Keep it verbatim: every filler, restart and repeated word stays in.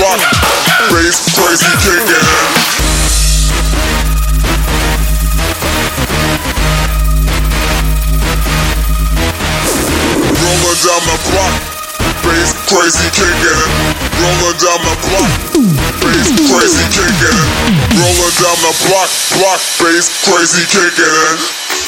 block, bass crazy kicking. Rolling down my block, bass crazy kicking. Rolling down my block, bass crazy kicking. Rolling down my block, block, bass crazy kicking.